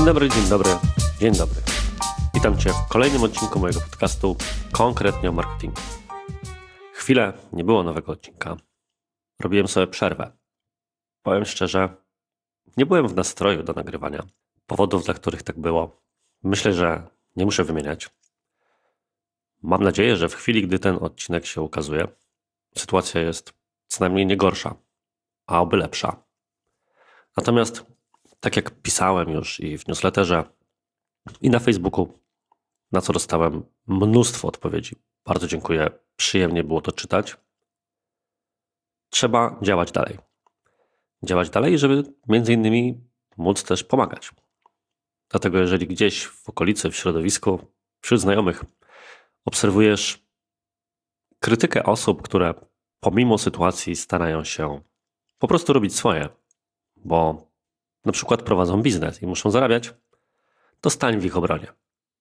Dzień dobry, dzień dobry. Witam Cię w kolejnym odcinku mojego podcastu konkretnie o marketingu. Chwilę nie było nowego odcinka. Robiłem sobie przerwę. Powiem szczerze, nie byłem w nastroju do nagrywania. Powodów, dla których tak było, myślę, że nie muszę wymieniać. Mam nadzieję, że w chwili, gdy ten odcinek się ukazuje, sytuacja jest co najmniej nie gorsza, a oby lepsza. Natomiast, tak jak pisałem już i w newsletterze, i na Facebooku, na co dostałem mnóstwo odpowiedzi. Bardzo dziękuję, przyjemnie było to czytać. Trzeba działać dalej. Działać dalej, żeby między innymi móc też pomagać. Dlatego jeżeli gdzieś w okolicy, w środowisku, wśród znajomych obserwujesz krytykę osób, które pomimo sytuacji starają się po prostu robić swoje, bo na przykład prowadzą biznes i muszą zarabiać, to stań w ich obronie.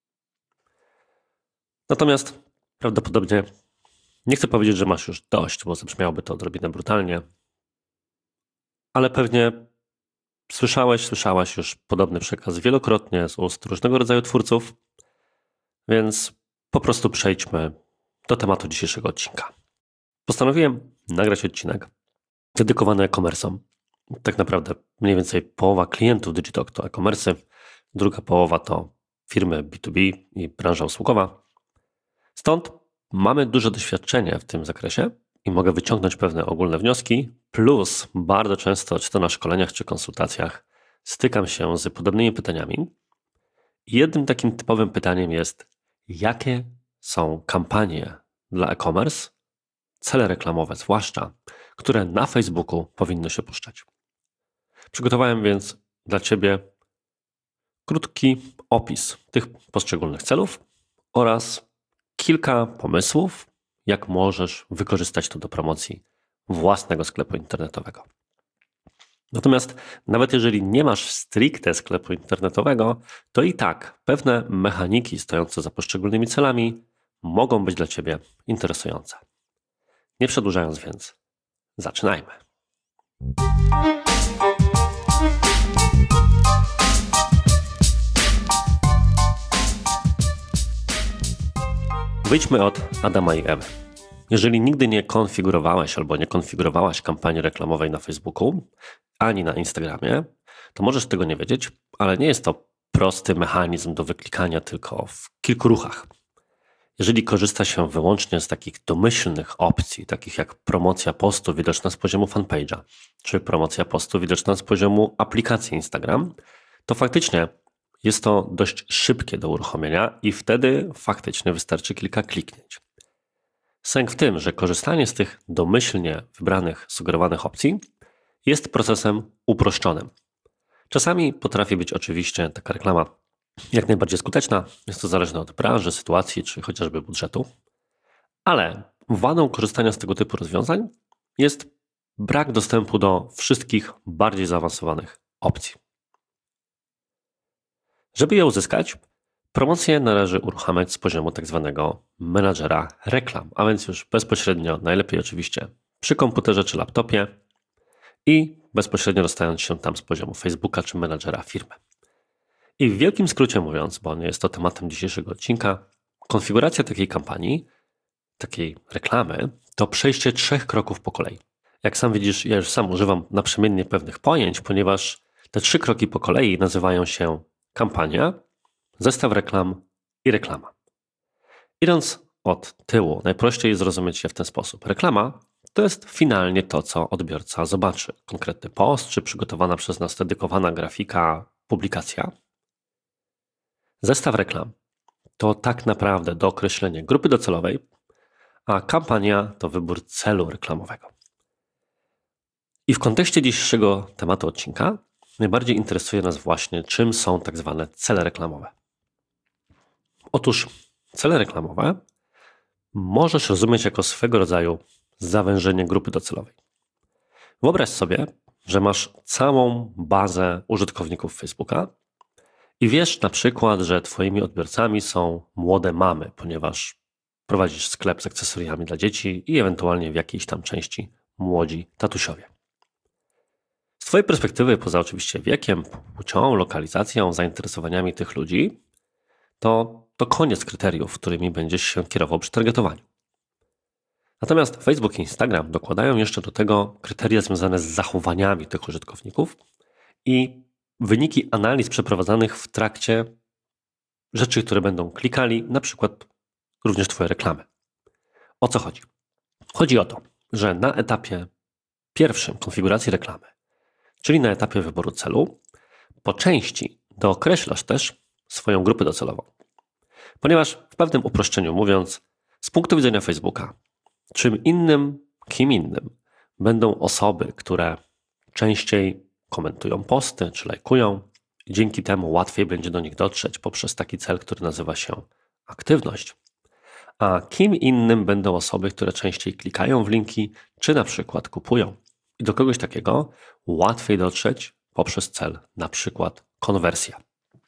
Natomiast prawdopodobnie nie chcę powiedzieć, że masz już dość, bo zabrzmiałoby to odrobinę brutalnie, ale pewnie słyszałaś już podobny przekaz wielokrotnie z ust różnego rodzaju twórców, więc po prostu przejdźmy do tematu dzisiejszego odcinka. Postanowiłem nagrać odcinek dedykowany e-commerce'om. Tak naprawdę mniej więcej połowa klientów Digitalk to e-commerce'y, druga połowa to firmy B2B i branża usługowa. Stąd mamy duże doświadczenie w tym zakresie i mogę wyciągnąć pewne ogólne wnioski, plus bardzo często, czy to na szkoleniach, czy konsultacjach, stykam się z podobnymi pytaniami. I jednym takim typowym pytaniem jest, jakie są kampanie dla e-commerce, cele reklamowe zwłaszcza, które na Facebooku powinno się puszczać. Przygotowałem więc dla Ciebie krótki opis tych poszczególnych celów oraz kilka pomysłów, jak możesz wykorzystać to do promocji własnego sklepu internetowego. Natomiast nawet jeżeli nie masz stricte sklepu internetowego, to i tak pewne mechaniki stojące za poszczególnymi celami mogą być dla Ciebie interesujące. Nie przedłużając więc, zaczynajmy. Wyjdźmy od Adama i Ewy. Jeżeli nigdy nie konfigurowałeś albo nie konfigurowałaś kampanii reklamowej na Facebooku, ani na Instagramie, to możesz tego nie wiedzieć, ale nie jest to prosty mechanizm do wyklikania tylko w kilku ruchach. Jeżeli korzysta się wyłącznie z takich domyślnych opcji, takich jak promocja postu widoczna z poziomu fanpage'a, czy promocja postu widoczna z poziomu aplikacji Instagram, to faktycznie jest to dość szybkie do uruchomienia i wtedy faktycznie wystarczy kilka kliknięć. Sęk w tym, że korzystanie z tych domyślnie wybranych, sugerowanych opcji jest procesem uproszczonym. Czasami potrafi być oczywiście taka reklama jak najbardziej skuteczna, jest to zależne od branży, sytuacji czy chociażby budżetu, ale wadą korzystania z tego typu rozwiązań jest brak dostępu do wszystkich bardziej zaawansowanych opcji. Żeby je uzyskać, promocję należy uruchamiać z poziomu tak zwanego menadżera reklam, a więc już bezpośrednio, najlepiej oczywiście przy komputerze czy laptopie i bezpośrednio dostając się tam z poziomu Facebooka czy menadżera firmy. I w wielkim skrócie mówiąc, bo nie jest to tematem dzisiejszego odcinka, konfiguracja takiej kampanii, takiej reklamy to przejście 3 kroków po kolei. Jak sam widzisz, ja już sam używam naprzemiennie pewnych pojęć, ponieważ te 3 kroki po kolei nazywają się kampania, zestaw reklam i reklama. Idąc od tyłu, najprościej zrozumieć się w ten sposób. Reklama to jest finalnie to, co odbiorca zobaczy. Konkretny post, czy przygotowana przez nas dedykowana grafika, publikacja. Zestaw reklam to tak naprawdę dookreślenie grupy docelowej, a kampania to wybór celu reklamowego. I w kontekście dzisiejszego tematu odcinka najbardziej interesuje nas właśnie, czym są tak zwane cele reklamowe. Otóż cele reklamowe możesz rozumieć jako swego rodzaju zawężenie grupy docelowej. Wyobraź sobie, że masz całą bazę użytkowników Facebooka i wiesz na przykład, że twoimi odbiorcami są młode mamy, ponieważ prowadzisz sklep z akcesoriami dla dzieci i ewentualnie w jakiejś tam części młodzi tatusiowie. Twojej perspektywy, poza oczywiście wiekiem, płcią, lokalizacją, zainteresowaniami tych ludzi, to koniec kryteriów, którymi będziesz się kierował przy targetowaniu. Natomiast Facebook i Instagram dokładają jeszcze do tego kryteria związane z zachowaniami tych użytkowników i wyniki analiz przeprowadzanych w trakcie rzeczy, które będą klikali, na przykład również Twoje reklamy. O co chodzi? Chodzi o to, że na etapie pierwszym konfiguracji reklamy, czyli na etapie wyboru celu, po części dookreślasz też swoją grupę docelową. Ponieważ w pewnym uproszczeniu mówiąc, z punktu widzenia Facebooka, kim innym będą osoby, które częściej komentują posty czy lajkują i dzięki temu łatwiej będzie do nich dotrzeć poprzez taki cel, który nazywa się aktywność. A kim innym będą osoby, które częściej klikają w linki czy na przykład kupują. I do kogoś takiego łatwiej dotrzeć poprzez cel, na przykład konwersja.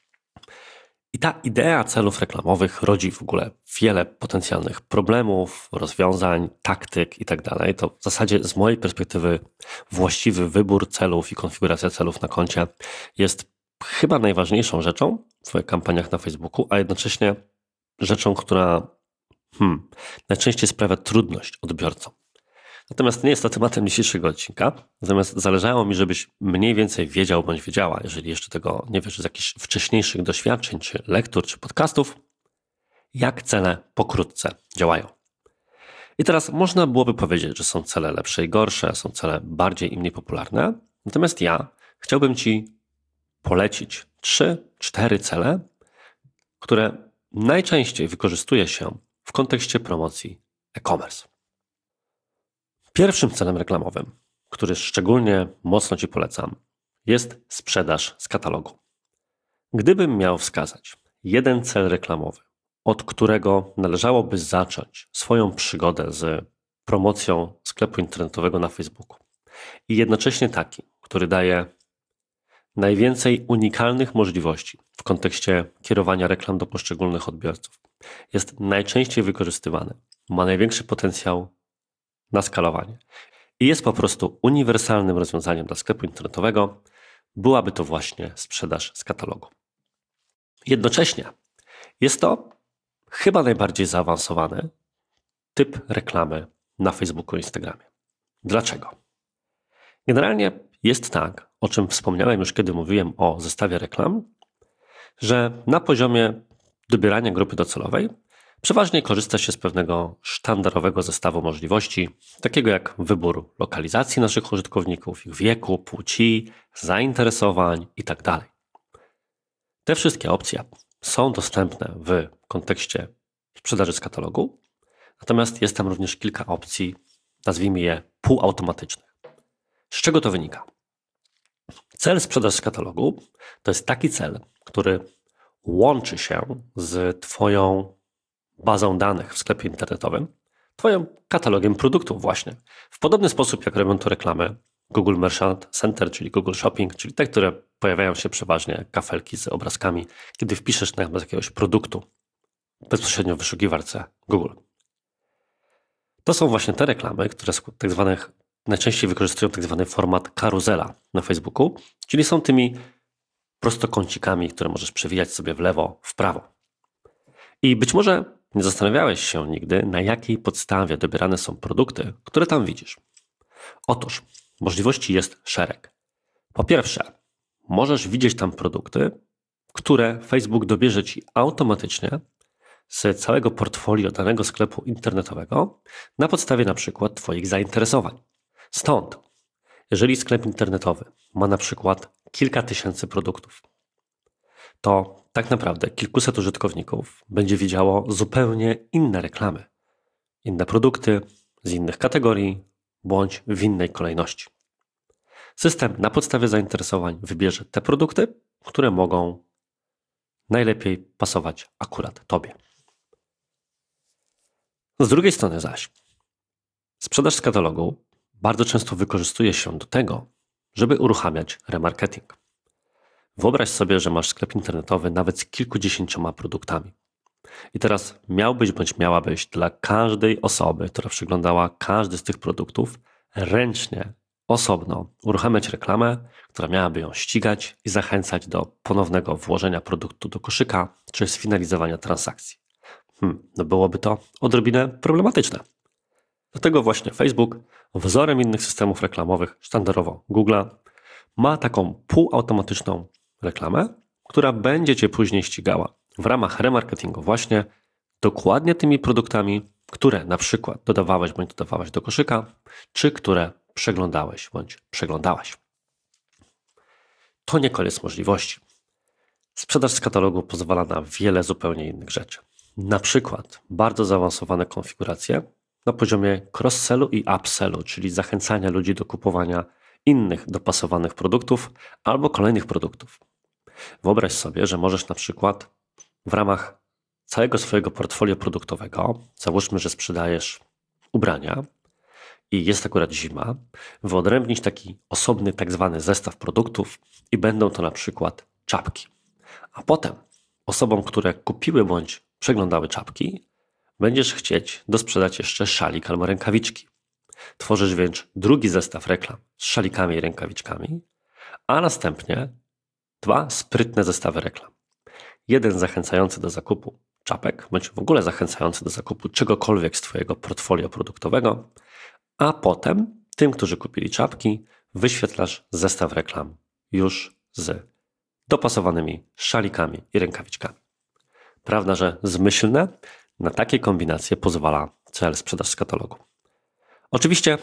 I ta idea celów reklamowych rodzi w ogóle wiele potencjalnych problemów, rozwiązań, taktyk itd. To w zasadzie z mojej perspektywy właściwy wybór celów i konfiguracja celów na koncie jest chyba najważniejszą rzeczą w Twoich kampaniach na Facebooku, a jednocześnie rzeczą, która najczęściej sprawia trudność odbiorcom. Natomiast nie jest to tematem dzisiejszego odcinka, natomiast zależało mi, żebyś mniej więcej wiedział bądź wiedziała, jeżeli jeszcze tego nie wiesz z jakichś wcześniejszych doświadczeń, czy lektur, czy podcastów, jak cele pokrótce działają. I teraz można byłoby powiedzieć, że są cele lepsze i gorsze, są cele bardziej i mniej popularne, natomiast ja chciałbym Ci polecić 3-4 cele, które najczęściej wykorzystuje się w kontekście promocji e-commerce. Pierwszym celem reklamowym, który szczególnie mocno Ci polecam, jest sprzedaż z katalogu. Gdybym miał wskazać jeden cel reklamowy, od którego należałoby zacząć swoją przygodę z promocją sklepu internetowego na Facebooku i jednocześnie taki, który daje najwięcej unikalnych możliwości w kontekście kierowania reklam do poszczególnych odbiorców, jest najczęściej wykorzystywany, ma największy potencjał na skalowanie i jest po prostu uniwersalnym rozwiązaniem dla sklepu internetowego, byłaby to właśnie sprzedaż z katalogu. Jednocześnie jest to chyba najbardziej zaawansowany typ reklamy na Facebooku i Instagramie. Dlaczego? Generalnie jest tak, o czym wspomniałem już, kiedy mówiłem o zestawie reklam, że na poziomie dobierania grupy docelowej przeważnie korzysta się z pewnego sztandarowego zestawu możliwości, takiego jak wybór lokalizacji naszych użytkowników, ich wieku, płci, zainteresowań itd. Te wszystkie opcje są dostępne w kontekście sprzedaży z katalogu, natomiast jest tam również kilka opcji, nazwijmy je półautomatycznych. Z czego to wynika? Cel sprzedaż z katalogu to jest taki cel, który łączy się z Twoją bazą danych w sklepie internetowym, Twoim katalogiem produktów właśnie. W podobny sposób jak robią to reklamy Google Merchant Center, czyli Google Shopping, czyli te, które pojawiają się przeważnie jak kafelki z obrazkami, kiedy wpiszesz na jakiegoś produktu bezpośrednio w wyszukiwarce Google. To są właśnie te reklamy, które najczęściej wykorzystują tak zwany format karuzela na Facebooku, czyli są tymi prostokącikami, które możesz przewijać sobie w lewo, w prawo. I być może nie zastanawiałeś się nigdy, na jakiej podstawie dobierane są produkty, które tam widzisz. Otóż możliwości jest szereg. Po pierwsze, możesz widzieć tam produkty, które Facebook dobierze Ci automatycznie z całego portfolio danego sklepu internetowego na podstawie na przykład Twoich zainteresowań. Stąd, jeżeli sklep internetowy ma na przykład kilka tysięcy produktów, to tak naprawdę kilkuset użytkowników będzie widziało zupełnie inne reklamy, inne produkty z innych kategorii bądź w innej kolejności. System na podstawie zainteresowań wybierze te produkty, które mogą najlepiej pasować akurat Tobie. Z drugiej strony zaś, sprzedaż z katalogu bardzo często wykorzystuje się do tego, żeby uruchamiać remarketing. Wyobraź sobie, że masz sklep internetowy nawet z kilkudziesięcioma produktami. I teraz miałbyś bądź miałabyś dla każdej osoby, która przeglądała każdy z tych produktów, ręcznie osobno uruchamiać reklamę, która miałaby ją ścigać i zachęcać do ponownego włożenia produktu do koszyka czy sfinalizowania transakcji. No byłoby to odrobinę problematyczne. Dlatego właśnie Facebook, wzorem innych systemów reklamowych, sztandarowo Google'a, ma taką półautomatyczną reklamę, która będzie Cię później ścigała w ramach remarketingu właśnie dokładnie tymi produktami, które na przykład dodawałeś bądź dodawałaś do koszyka, czy które przeglądałeś bądź przeglądałaś. To nie koniec możliwości. Sprzedaż z katalogu pozwala na wiele zupełnie innych rzeczy. Na przykład bardzo zaawansowane konfiguracje na poziomie cross-sellu i upsellu, czyli zachęcania ludzi do kupowania innych dopasowanych produktów albo kolejnych produktów. Wyobraź sobie, że możesz na przykład w ramach całego swojego portfolio produktowego, załóżmy, że sprzedajesz ubrania i jest akurat zima, wyodrębnić taki osobny tak zwany zestaw produktów i będą to na przykład czapki. A potem osobom, które kupiły bądź przeglądały czapki, będziesz chcieć dosprzedać jeszcze szalik albo rękawiczki. Tworzysz więc drugi zestaw reklam z szalikami i rękawiczkami, a następnie 2 sprytne zestawy reklam. Jeden zachęcający do zakupu czapek, bądź w ogóle zachęcający do zakupu czegokolwiek z Twojego portfolio produktowego, a potem tym, którzy kupili czapki, wyświetlasz zestaw reklam już z dopasowanymi szalikami i rękawiczkami. Prawda, że zmyślne? Na takie kombinacje pozwala cel sprzedaż z katalogu. Oczywiście,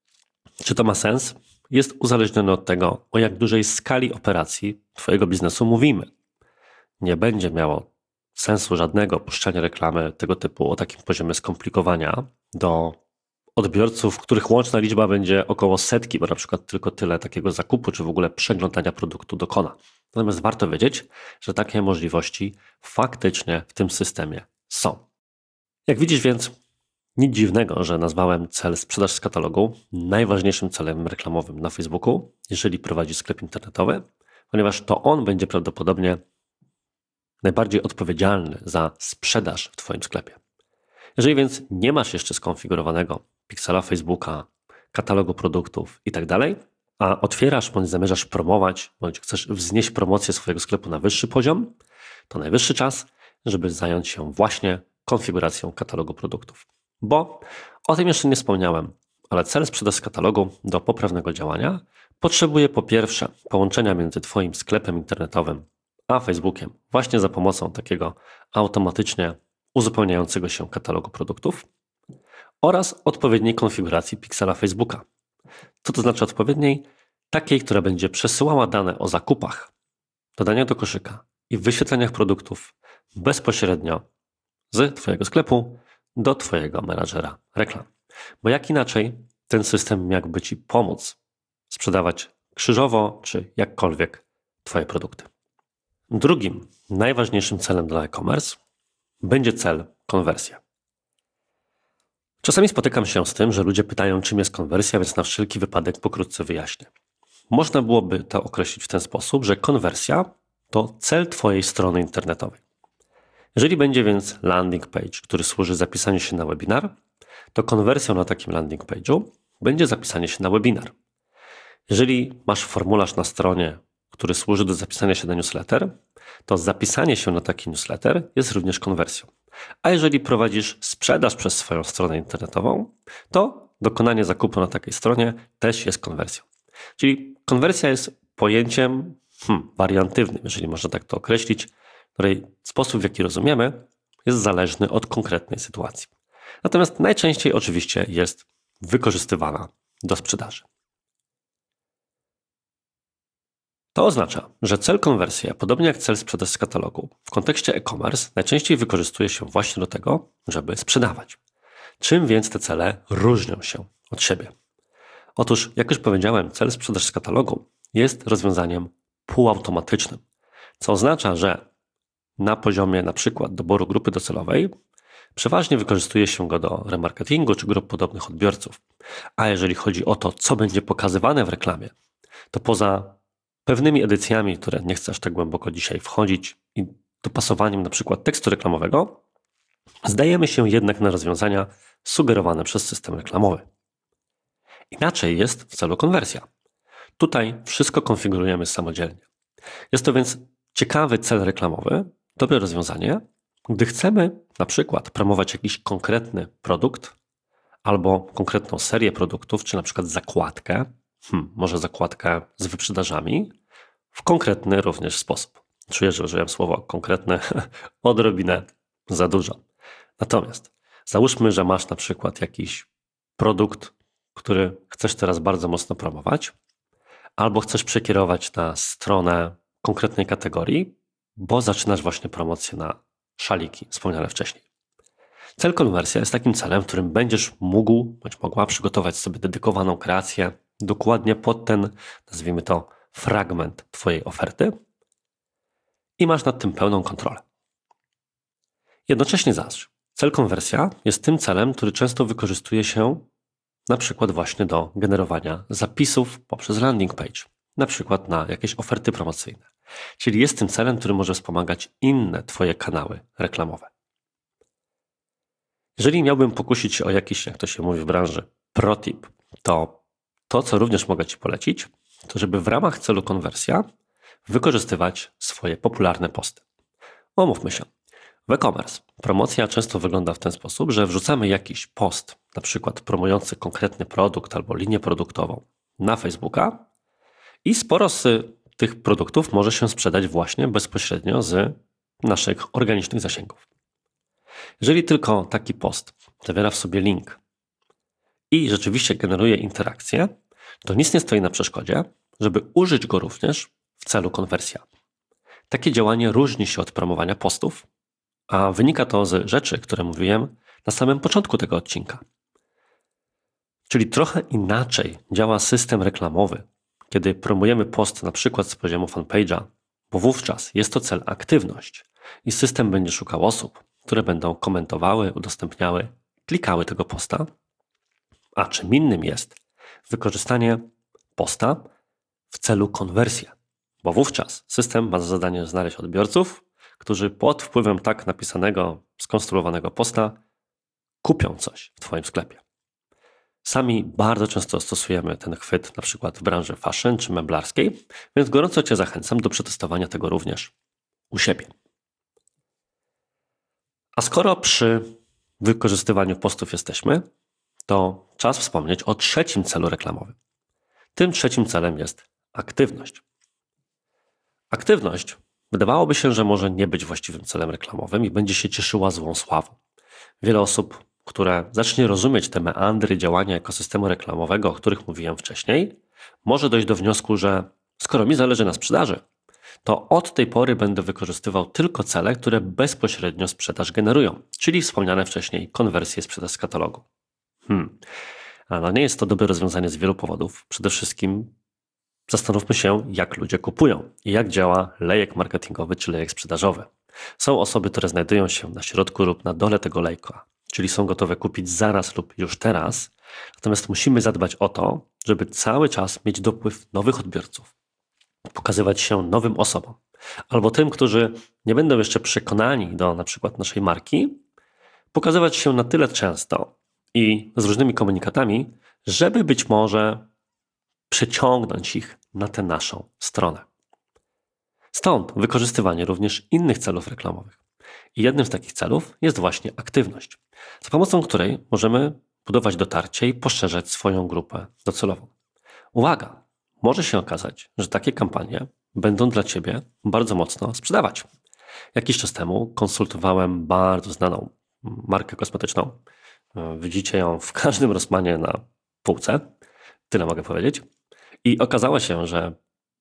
czy to ma sens? Jest uzależnione od tego, o jak dużej skali operacji Twojego biznesu mówimy. Nie będzie miało sensu żadnego puszczania reklamy tego typu o takim poziomie skomplikowania do odbiorców, których łączna liczba będzie około 100, bo na przykład tylko tyle takiego zakupu, czy w ogóle przeglądania produktu dokona. Natomiast warto wiedzieć, że takie możliwości faktycznie w tym systemie są. Jak widzisz więc, nic dziwnego, że nazwałem cel sprzedaż z katalogu najważniejszym celem reklamowym na Facebooku, jeżeli prowadzisz sklep internetowy, ponieważ to on będzie prawdopodobnie najbardziej odpowiedzialny za sprzedaż w Twoim sklepie. Jeżeli więc nie masz jeszcze skonfigurowanego piksela Facebooka, katalogu produktów itd., a otwierasz bądź zamierzasz promować, bądź chcesz wznieść promocję swojego sklepu na wyższy poziom, to najwyższy czas, żeby zająć się właśnie konfiguracją katalogu produktów. Bo o tym jeszcze nie wspomniałem, ale cel sprzedaż z katalogu do poprawnego działania potrzebuje po pierwsze połączenia między Twoim sklepem internetowym a Facebookiem właśnie za pomocą takiego automatycznie uzupełniającego się katalogu produktów oraz odpowiedniej konfiguracji piksela Facebooka. Co to znaczy odpowiedniej? Takiej, która będzie przesyłała dane o zakupach, dodaniach do koszyka i wyświetleniach produktów bezpośrednio z Twojego sklepu do Twojego menadżera reklam. Bo jak inaczej ten system miałby Ci pomóc sprzedawać krzyżowo czy jakkolwiek Twoje produkty. Drugim, najważniejszym celem dla e-commerce będzie cel konwersja. Czasami spotykam się z tym, że ludzie pytają, czym jest konwersja, więc na wszelki wypadek pokrótce wyjaśnię. Można byłoby to określić w ten sposób, że konwersja to cel Twojej strony internetowej. Jeżeli będzie więc landing page, który służy zapisaniu się na webinar, to konwersją na takim landing page'u będzie zapisanie się na webinar. Jeżeli masz formularz na stronie, który służy do zapisania się na newsletter, to zapisanie się na taki newsletter jest również konwersją. A jeżeli prowadzisz sprzedaż przez swoją stronę internetową, to dokonanie zakupu na takiej stronie też jest konwersją. Czyli konwersja jest pojęciem wariantywnym, jeżeli można tak to określić, której sposób, w jaki rozumiemy, jest zależny od konkretnej sytuacji. Natomiast najczęściej oczywiście jest wykorzystywana do sprzedaży. To oznacza, że cel konwersja, podobnie jak cel sprzedaż z katalogu, w kontekście e-commerce najczęściej wykorzystuje się właśnie do tego, żeby sprzedawać. Czym więc te cele różnią się od siebie? Otóż, jak już powiedziałem, cel sprzedaż z katalogu jest rozwiązaniem półautomatycznym, co oznacza, że na poziomie na przykład doboru grupy docelowej przeważnie wykorzystuje się go do remarketingu czy grup podobnych odbiorców. A jeżeli chodzi o to, co będzie pokazywane w reklamie, to poza pewnymi edycjami, które nie chcę aż tak głęboko dzisiaj wchodzić i dopasowaniem na przykład tekstu reklamowego, zdajemy się jednak na rozwiązania sugerowane przez system reklamowy. Inaczej jest w celu konwersja. Tutaj wszystko konfigurujemy samodzielnie. Jest to więc ciekawy cel reklamowy, dobre rozwiązanie, gdy chcemy na przykład promować jakiś konkretny produkt albo konkretną serię produktów, czy na przykład zakładkę, może zakładkę z wyprzedażami, w konkretny również sposób. Czuję, że użyłem słowa konkretne odrobinę za dużo. Natomiast załóżmy, że masz na przykład jakiś produkt, który chcesz teraz bardzo mocno promować, albo chcesz przekierować na stronę konkretnej kategorii, bo zaczynasz właśnie promocję na szaliki wspomniane wcześniej. Cel konwersja jest takim celem, w którym będziesz mógł bądź mogła przygotować sobie dedykowaną kreację dokładnie pod ten, nazwijmy to, fragment Twojej oferty i masz nad tym pełną kontrolę. Jednocześnie zaś cel konwersja jest tym celem, który często wykorzystuje się na przykład właśnie do generowania zapisów poprzez landing page, na przykład na jakieś oferty promocyjne. Czyli jest tym celem, który może wspomagać inne Twoje kanały reklamowe. Jeżeli miałbym pokusić się o jakiś, jak to się mówi w branży, protip, to co również mogę Ci polecić, to żeby w ramach celu konwersja wykorzystywać swoje popularne posty. Omówmy się. W e-commerce promocja często wygląda w ten sposób, że wrzucamy jakiś post, na przykład promujący konkretny produkt albo linię produktową na Facebooka i sporo z tych produktów może się sprzedać właśnie bezpośrednio z naszych organicznych zasięgów. Jeżeli tylko taki post zawiera w sobie link i rzeczywiście generuje interakcję, to nic nie stoi na przeszkodzie, żeby użyć go również w celu konwersja. Takie działanie różni się od promowania postów, a wynika to z rzeczy, które mówiłem na samym początku tego odcinka. Czyli trochę inaczej działa system reklamowy, kiedy promujemy post na przykład z poziomu fanpage'a, bo wówczas jest to cel aktywność i system będzie szukał osób, które będą komentowały, udostępniały, klikały tego posta, a czym innym jest wykorzystanie posta w celu konwersji, bo wówczas system ma za zadanie znaleźć odbiorców, którzy pod wpływem tak napisanego, skonstruowanego posta kupią coś w Twoim sklepie. Sami bardzo często stosujemy ten chwyt na przykład w branży fashion czy meblarskiej, więc gorąco Cię zachęcam do przetestowania tego również u siebie. A skoro przy wykorzystywaniu postów jesteśmy, to czas wspomnieć o trzecim celu reklamowym. Tym trzecim celem jest aktywność. Aktywność wydawałoby się, że może nie być właściwym celem reklamowym i będzie się cieszyła złą sławą. Wiele osób, które zacznie rozumieć te meandry działania ekosystemu reklamowego, o których mówiłem wcześniej, może dojść do wniosku, że skoro mi zależy na sprzedaży, to od tej pory będę wykorzystywał tylko cele, które bezpośrednio sprzedaż generują, czyli wspomniane wcześniej konwersje sprzedaż z katalogu. No nie jest to dobre rozwiązanie z wielu powodów. Przede wszystkim zastanówmy się, jak ludzie kupują i jak działa lejek marketingowy czy lejek sprzedażowy. Są osoby, które znajdują się na środku lub na dole tego lejka, czyli są gotowe kupić zaraz lub już teraz, natomiast musimy zadbać o to, żeby cały czas mieć dopływ nowych odbiorców, pokazywać się nowym osobom, albo tym, którzy nie będą jeszcze przekonani do na przykład naszej marki, pokazywać się na tyle często i z różnymi komunikatami, żeby być może przeciągnąć ich na tę naszą stronę. Stąd wykorzystywanie również innych celów reklamowych. I jednym z takich celów jest właśnie aktywność, za pomocą której możemy budować dotarcie i poszerzać swoją grupę docelową. Uwaga! Może się okazać, że takie kampanie będą dla Ciebie bardzo mocno sprzedawać. Jakiś czas temu konsultowałem bardzo znaną markę kosmetyczną. Widzicie ją w każdym Rossmanie na półce. Tyle mogę powiedzieć. I okazało się, że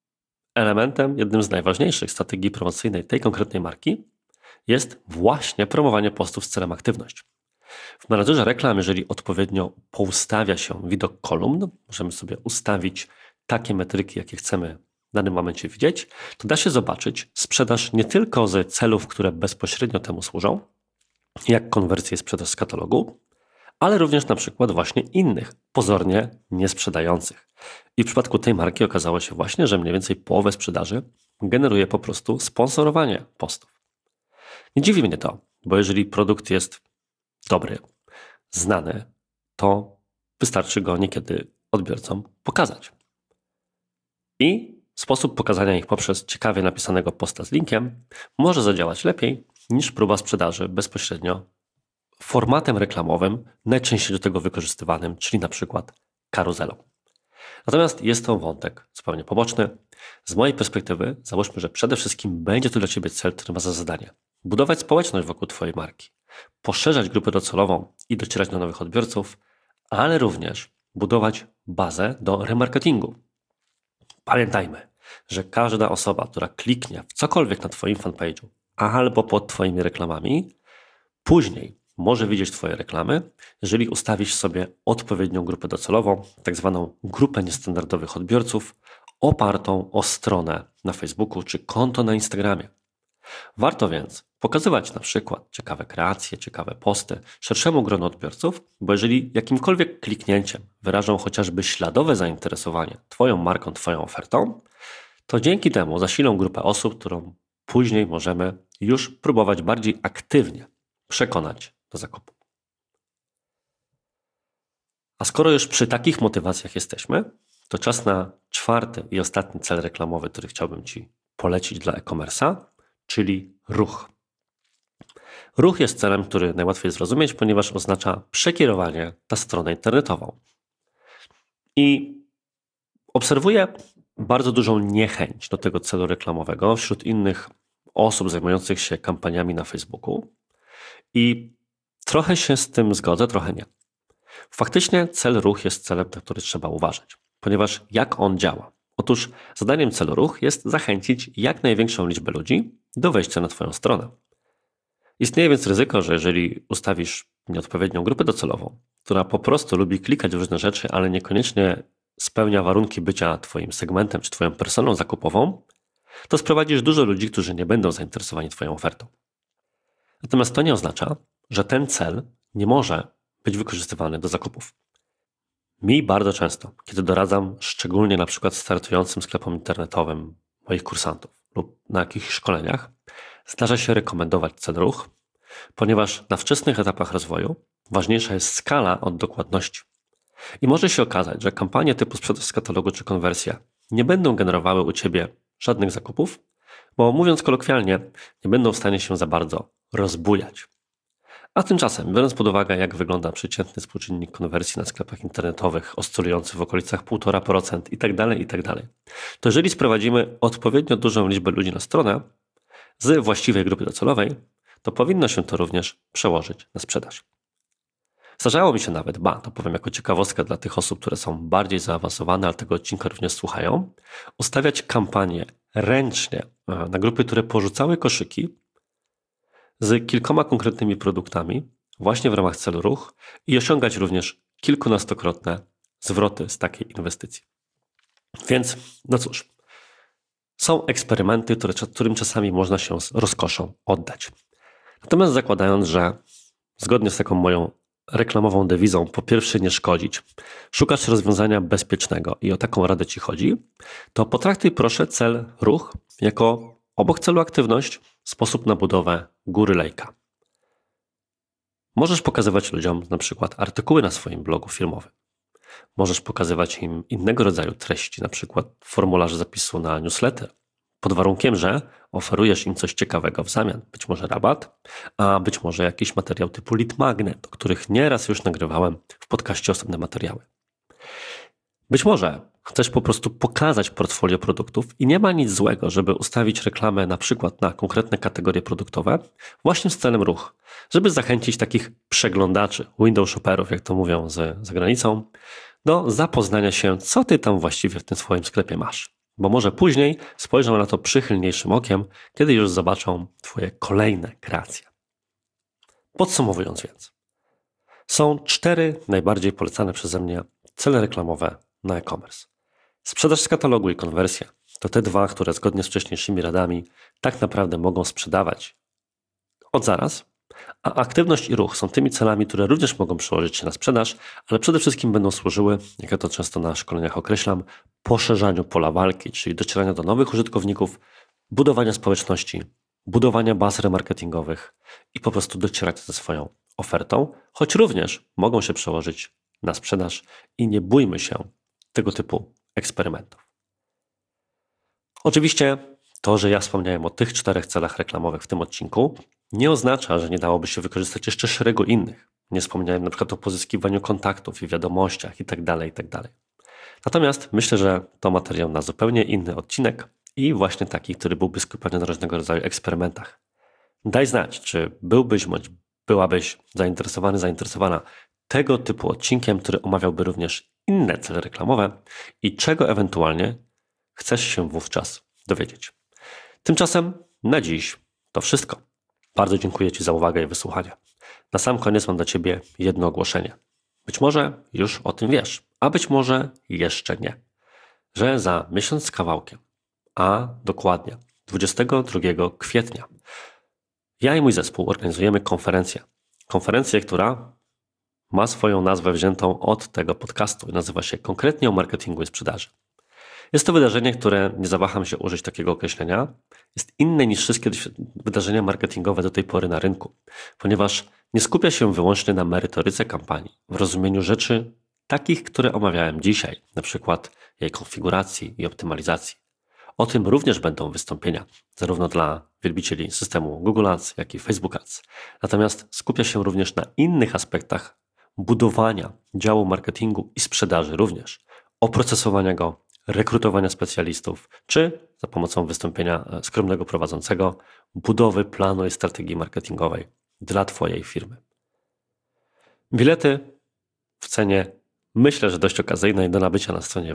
jednym z najważniejszych strategii promocyjnej tej konkretnej marki jest właśnie promowanie postów z celem aktywność. W menadżerze reklam, jeżeli odpowiednio poustawia się widok kolumn, możemy sobie ustawić takie metryki, jakie chcemy w danym momencie widzieć, to da się zobaczyć sprzedaż nie tylko z celów, które bezpośrednio temu służą, jak konwersje i sprzedaż z katalogu, ale również na przykład właśnie innych, pozornie niesprzedających. I w przypadku tej marki okazało się właśnie, że mniej więcej połowę sprzedaży generuje po prostu sponsorowanie postów. Nie dziwi mnie to, bo jeżeli produkt jest dobry, znany, to wystarczy go niekiedy odbiorcom pokazać. I sposób pokazania ich poprzez ciekawie napisanego posta z linkiem może zadziałać lepiej niż próba sprzedaży bezpośrednio formatem reklamowym, najczęściej do tego wykorzystywanym, czyli na przykład karuzelą. Natomiast jest to wątek zupełnie poboczny. Z mojej perspektywy załóżmy, że przede wszystkim będzie to dla Ciebie cel, który ma za zadanie budować społeczność wokół Twojej marki, poszerzać grupę docelową i docierać do nowych odbiorców, ale również budować bazę do remarketingu. Pamiętajmy, że każda osoba, która kliknie w cokolwiek na Twoim fanpage'u albo pod Twoimi reklamami, później może widzieć Twoje reklamy, jeżeli ustawisz sobie odpowiednią grupę docelową, tak zwaną grupę niestandardowych odbiorców, opartą o stronę na Facebooku czy konto na Instagramie. Warto więc pokazywać na przykład ciekawe kreacje, ciekawe posty szerszemu gronu odbiorców, bo jeżeli jakimkolwiek kliknięciem wyrażą chociażby śladowe zainteresowanie Twoją marką, Twoją ofertą, to dzięki temu zasilą grupę osób, którą później możemy już próbować bardziej aktywnie przekonać do zakupu. A skoro już przy takich motywacjach jesteśmy, to czas na czwarty i ostatni cel reklamowy, który chciałbym Ci polecić dla e-commerce'a, czyli ruch. Ruch jest celem, który najłatwiej zrozumieć, ponieważ oznacza przekierowanie na stronę internetową. I obserwuję bardzo dużą niechęć do tego celu reklamowego wśród innych osób zajmujących się kampaniami na Facebooku i trochę się z tym zgodzę, trochę nie. Faktycznie cel ruch jest celem, na który trzeba uważać, ponieważ jak on działa? Otóż zadaniem celu ruch jest zachęcić jak największą liczbę ludzi do wejścia na Twoją stronę. Istnieje więc ryzyko, że jeżeli ustawisz nieodpowiednią grupę docelową, która po prostu lubi klikać w różne rzeczy, ale niekoniecznie spełnia warunki bycia Twoim segmentem czy Twoją personą zakupową, to sprowadzisz dużo ludzi, którzy nie będą zainteresowani Twoją ofertą. Natomiast to nie oznacza, że ten cel nie może być wykorzystywany do zakupów. Mi bardzo często, kiedy doradzam szczególnie na przykład startującym sklepom internetowym moich kursantów lub na jakichś szkoleniach, zdarza się rekomendować cel ruch, ponieważ na wczesnych etapach rozwoju ważniejsza jest skala od dokładności. I może się okazać, że kampanie typu sprzedaż z katalogu czy konwersja nie będą generowały u Ciebie żadnych zakupów, bo mówiąc kolokwialnie, nie będą w stanie się za bardzo rozbujać. A tymczasem, biorąc pod uwagę, jak wygląda przeciętny współczynnik konwersji na sklepach internetowych oscylujący w okolicach 1,5% itd., to jeżeli sprowadzimy odpowiednio dużą liczbę ludzi na stronę z właściwej grupy docelowej, to powinno się to również przełożyć na sprzedaż. Zdarzało mi się nawet, to powiem jako ciekawostkę dla tych osób, które są bardziej zaawansowane, ale tego odcinka również słuchają, ustawiać kampanie ręcznie na grupy, które porzucały koszyki z kilkoma konkretnymi produktami właśnie w ramach celu ruch i osiągać również kilkunastokrotne zwroty z takiej inwestycji. Więc, no cóż, są eksperymenty, którym czasami można się z rozkoszą oddać. Natomiast zakładając, że zgodnie z taką moją reklamową dewizą po pierwsze nie szkodzić, szukasz rozwiązania bezpiecznego i o taką radę Ci chodzi, to potraktuj proszę cel ruch jako obok celu aktywność sposób na budowę góry lejka. Możesz pokazywać ludziom na przykład artykuły na swoim blogu firmowym. Możesz pokazywać im innego rodzaju treści, na przykład formularze zapisu na newsletter, pod warunkiem, że oferujesz im coś ciekawego w zamian, być może rabat, a być może jakiś materiał typu lead magnet, o których nieraz już nagrywałem w podcaście osobne materiały. Być może chcesz po prostu pokazać portfolio produktów i nie ma nic złego, żeby ustawić reklamę na przykład na konkretne kategorie produktowe właśnie z celem ruch, żeby zachęcić takich przeglądaczy, window shopperów, jak to mówią za granicą, do zapoznania się, co ty tam właściwie w tym swoim sklepie masz. Bo może później spojrzą na to przychylniejszym okiem, kiedy już zobaczą Twoje kolejne kreacje. Podsumowując więc, są 4 najbardziej polecane przeze mnie cele reklamowe na e-commerce. Sprzedaż z katalogu i konwersja to te 2, które zgodnie z wcześniejszymi radami tak naprawdę mogą sprzedawać od zaraz, a aktywność i ruch są tymi celami, które również mogą przełożyć się na sprzedaż, ale przede wszystkim będą służyły, jak ja to często na szkoleniach określam, poszerzaniu pola walki, czyli docierania do nowych użytkowników, budowania społeczności, budowania baz remarketingowych i po prostu docierać ze swoją ofertą, choć również mogą się przełożyć na sprzedaż i nie bójmy się tego typu eksperymentów. Oczywiście to, że ja wspomniałem o tych 4 celach reklamowych w tym odcinku, nie oznacza, że nie dałoby się wykorzystać jeszcze szeregu innych. Nie wspomniałem na przykład o pozyskiwaniu kontaktów i wiadomościach itd., itd. Natomiast myślę, że to materiał na zupełnie inny odcinek i właśnie taki, który byłby skupiony na różnego rodzaju eksperymentach. Daj znać, czy byłbyś bądź byłabyś zainteresowana tego typu odcinkiem, który omawiałby również inne cele reklamowe i czego ewentualnie chcesz się wówczas dowiedzieć. Tymczasem na dziś to wszystko. Bardzo dziękuję Ci za uwagę i wysłuchanie. Na sam koniec mam dla Ciebie jedno ogłoszenie. Być może już o tym wiesz, a być może jeszcze nie. Że za miesiąc z kawałkiem, a dokładnie 22 kwietnia, ja i mój zespół organizujemy konferencję. Konferencję, która ma swoją nazwę wziętą od tego podcastu i nazywa się Konkretnie o marketingu i sprzedaży. Jest to wydarzenie, które, nie zawaham się użyć takiego określenia, jest inne niż wszystkie wydarzenia marketingowe do tej pory na rynku, ponieważ nie skupia się wyłącznie na merytoryce kampanii, w rozumieniu rzeczy takich, które omawiałem dzisiaj, na przykład jej konfiguracji i optymalizacji. O tym również będą wystąpienia, zarówno dla wielbicieli systemu Google Ads, jak i Facebook Ads. Natomiast skupia się również na innych aspektach budowania działu marketingu i sprzedaży również, oprocesowania go, rekrutowania specjalistów, czy za pomocą wystąpienia skromnego prowadzącego budowy planu i strategii marketingowej dla Twojej firmy. Bilety w cenie, myślę, że dość okazyjnej, do nabycia na stronie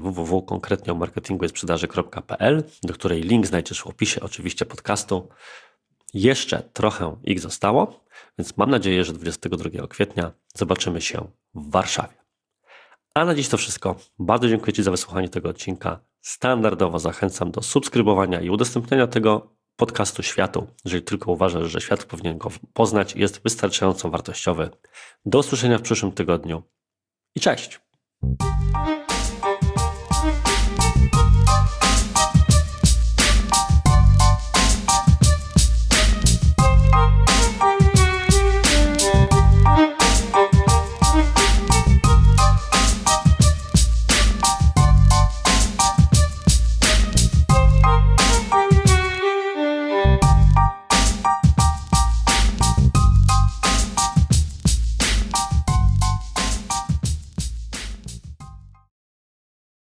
www.konkretnieomarketinguisprzedaży.pl, do której link znajdziesz w opisie oczywiście podcastu. Jeszcze trochę ich zostało, więc mam nadzieję, że 22 kwietnia zobaczymy się w Warszawie. A na dziś to wszystko. Bardzo dziękuję Ci za wysłuchanie tego odcinka. Standardowo zachęcam do subskrybowania i udostępniania tego podcastu światu, jeżeli tylko uważasz, że świat powinien go poznać i jest wystarczająco wartościowy. Do usłyszenia w przyszłym tygodniu i cześć!